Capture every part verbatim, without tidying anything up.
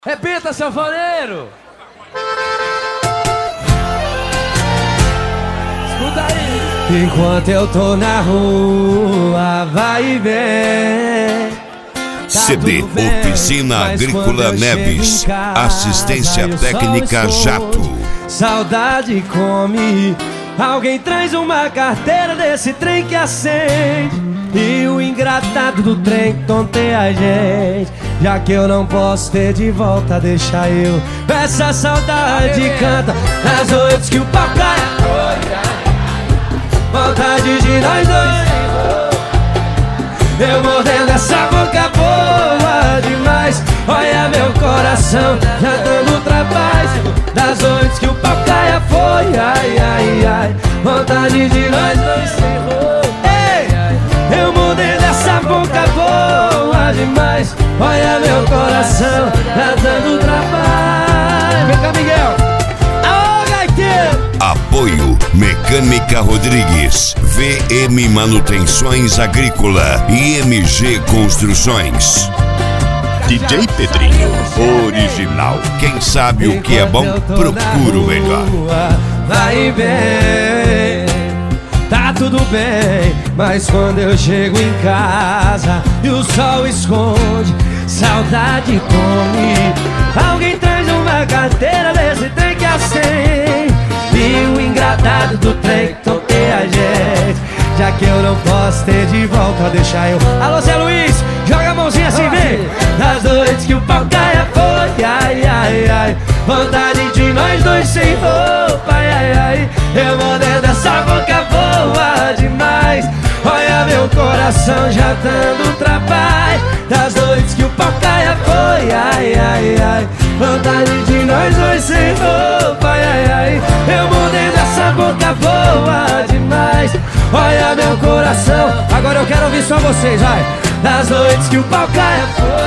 Repita, sanfoneiro! Escuta aí! Enquanto eu tô na rua, vai e vem. Tá C D bem, Oficina Agrícola Neves, casa, assistência técnica Jato. Saudade come, alguém traz uma carteira desse trem que acende. E o ingratado do trem tonteia a gente. Já que eu não posso ter de volta, deixa eu. Essa saudade canta nas noites que o pau cai. Vontade de nós dois, eu mordendo essa boca boa demais. Olha meu coração já dando trabalho. Das noites que o pau caia foi, ai, ai, ai. Vontade de nós dois, ei, eu mordendo essa boca boa demais. Olha meu coração já dando trabalho. Vem cá, Miguel. Ô, gaiteiro. Apoio Mecânica Rodrigues, V M Manutenções Agrícola e M G Construções. D J Pedrinho, original. Quem sabe o que é bom, procura o melhor. Vai e vem, tá tudo bem, mas quando eu chego em casa e o sol esconde, saudade come. Alguém traz uma carteira desse trem que acende. E o ingratado do trem que tonteia a gente. Já que eu não posso ter de volta, deixa eu. Alô, Zé Luiz, joga a mãozinha assim, vem. Das noites que o pau caia foi, ai, ai, ai. Vontade de nós dois sem roupa, ai, ai, ai. Eu mordendo essa boca boa demais. Olha meu coração já dando trabalho. Das noites que o pau caia foi, ai, ai, ai. Vontade de nós dois sem roupa, ai, ai, ai. Eu mordendo essa boca boa demais. Olha meu coração. Agora eu quero ouvir só vocês, vai. Das noites que o pau caia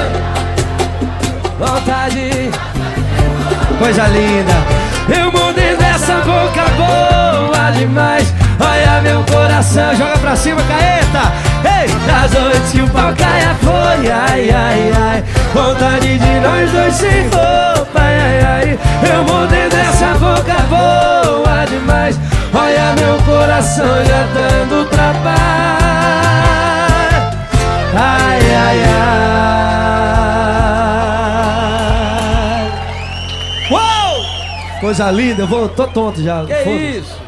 foi, vontade, coisa linda. Eu mordendo essa boca boa demais. Olha meu coração, joga pra cima, Caeta. Ei, das noites que o pau caia foi, ai, ai, ai. Vontade de nós dois sem roupa, ai, ai, ai. Eu mordendo essa boca boa demais. Olha meu coração já dando trabalho. Ai, ai, ai. Uou! Coisa linda, eu vou, tô tonto já. Que isso?